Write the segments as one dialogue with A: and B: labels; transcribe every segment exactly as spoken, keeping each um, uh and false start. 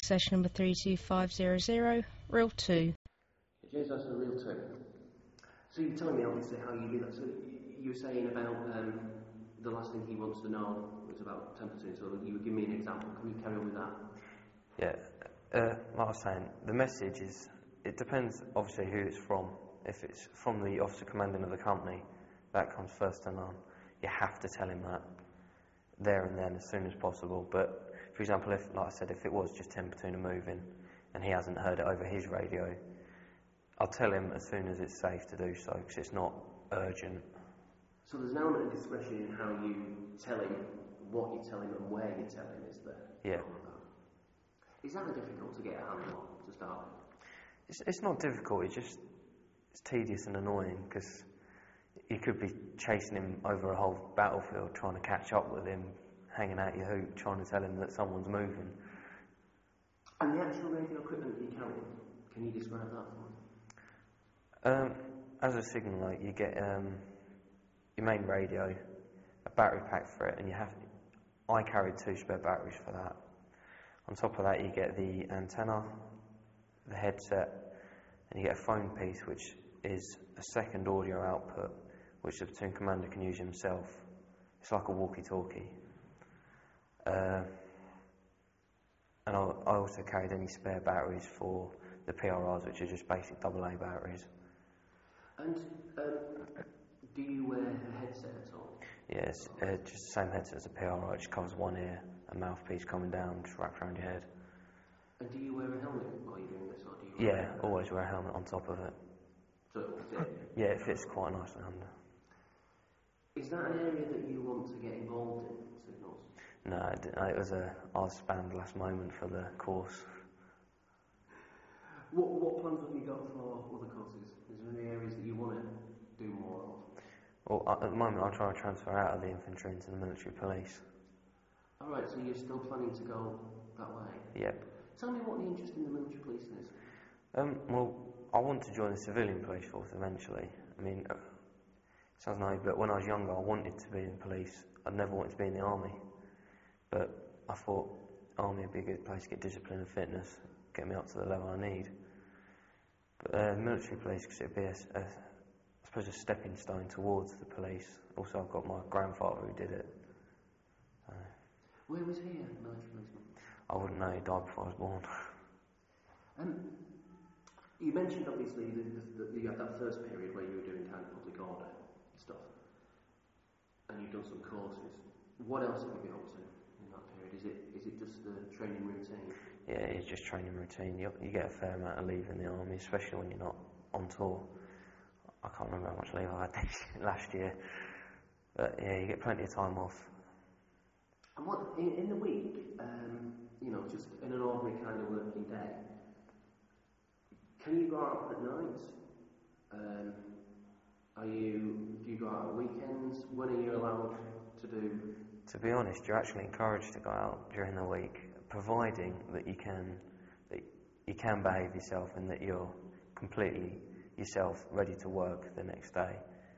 A: access number three two five zero zero, reel two.
B: James, that's a reel two. So you're telling me obviously how you do that. So you were saying about um, the last thing he wants to know was about ten percent. So you would give me an example. Can you carry on with that?
C: Yeah, uh, like I was saying, the message is, it depends obviously who it's from. If it's from the officer commanding of the company, that comes first to none. You have to tell him that there and then as soon as possible. But for example, if, like I said, if it was just ten platoon are moving and he hasn't heard it over his radio, I'll tell him as soon as it's safe to do so, because it's not urgent.
B: So there's an element of discretion in how you tell him, what you tell him and where you tell him, is there?
C: Yeah.
B: Is that difficult to get a handle on to start with?
C: It's, it's not difficult, it's just it's tedious and annoying, because you could be chasing him over a whole battlefield, trying to catch up with him, hanging out your hoop, trying to tell him that someone's moving.
B: And the actual radio equipment that you carry, can you describe that for me?
C: Um, as a signaller, you get um, your main radio, a battery pack for it, and you have. I carried two spare batteries for that. On top of that, you get the antenna, the headset, and you get a phone piece, which is a second audio output, which the platoon commander can use himself. It's like a walkie-talkie. Uh, and I, I also carried any spare batteries for the P R Rs, which are just basic double A batteries.
B: And um, do you wear a headset at all?
C: Yes, uh, just the same headset as a P R R, it just covers one ear, a mouthpiece coming down, just wrapped around your head.
B: And do you wear a helmet while you're doing this, or do you?
C: Yeah, always wear a helmet on top of it.
B: So it will fit?
C: Yeah, it fits quite nicely under.
B: Is that an area that you want to get involved in, signals?
C: No, it, it was a I was spanned last moment for the course.
B: What what plans have you got for other courses? Is there any areas that you want to do more of?
C: Well, at the moment, I'm trying to transfer out of the infantry into the military police.
B: All right, so you're still planning to go that way?
C: Yep.
B: Tell me what the interest in the military police is.
C: Um, well, I want to join the civilian police force eventually. I mean, uh, it sounds naive, but when I was younger, I wanted to be in police. I never wanted to be in the army. But I thought army would be a good place to get discipline and fitness, get me up to the level I need. But uh, military police, because it'd be a, a, I suppose, a stepping stone towards the police. Also, I've got my grandfather who did it. So,
B: where was he, a military policeman?
C: I wouldn't know, he died before I was born.
B: Um, you mentioned obviously that, that you had that first period where you were doing kind of public order stuff, and you've done some courses. What else have you been up to in that period? Is it is it just the training routine?
C: Yeah, it's just training routine. You, you get a fair amount of leave in the army, especially when you're not on tour. I can't remember how much leave I had last year, but yeah, you get plenty of time off.
B: And what in, in the week, um, you know, just in an ordinary kind of working day, can you go out at night? Um, are you do you go out at weekends? When are you allowed to do?
C: To be honest, you're actually encouraged to go out during the week, providing that you can that you can behave yourself and that you're completely yourself, ready to work the next day.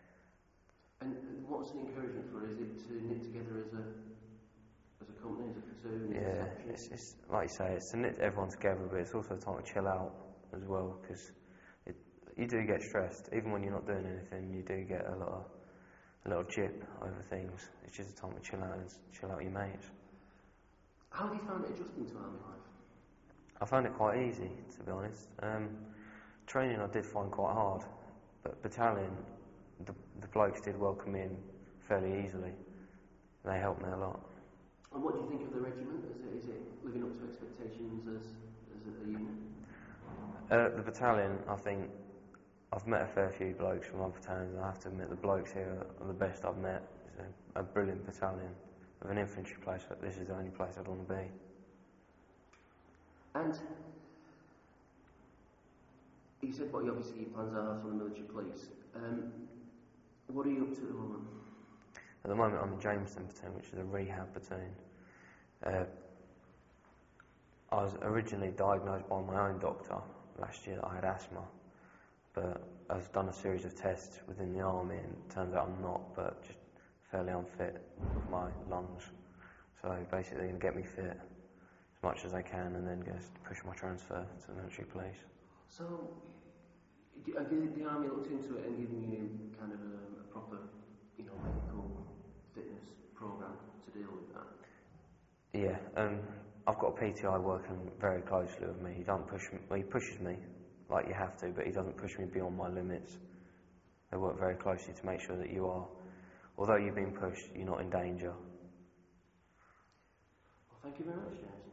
B: And what's the encouragement for? Is it to knit together as a as a company, as a platoon?
C: Yeah, it's, it's like you say, it's to knit everyone together, but it's also a time to chill out as well, because you do get stressed. Even when you're not doing anything, you do get a lot of a little chip over things. It's just a time to chill out and chill out with your mates.
B: How have you found it adjusting to army life?
C: I found it quite easy, to be honest. Um, training I did find quite hard, but battalion, the, the blokes did welcome me in fairly easily. They helped me a lot.
B: And what do you think of the regiment? Is it, is it living up to expectations as, as a, a unit?
C: Uh, the battalion, I think, I've met a fair few blokes from other battalions, and I have to admit the blokes here are the best I've met. It's a, a brilliant battalion. With an infantry place, but this is the only place I'd want to be.
B: And you said what obviously your plans are for the military police. Um, what are you up to at the moment?
C: At the moment I'm in Jameson platoon, which is a rehab platoon. Uh, I was originally diagnosed by my own doctor last year that I had asthma, but I've done a series of tests within the army and it turns out I'm not, but just fairly unfit with my lungs. So basically they're going to get me fit. It's much as they can, and then just push my transfer to the military police.
B: So, d- have the, the army looked into it and given you kind of a, a proper, you know, medical fitness program to deal with that?
C: Yeah, um, I've got a P T I working very closely with me. He doesn't push me, well, he pushes me like you have to, but he doesn't push me beyond my limits. They work very closely to make sure that you are, although you've been pushed, you're not in danger.
B: Well, thank you very much, James.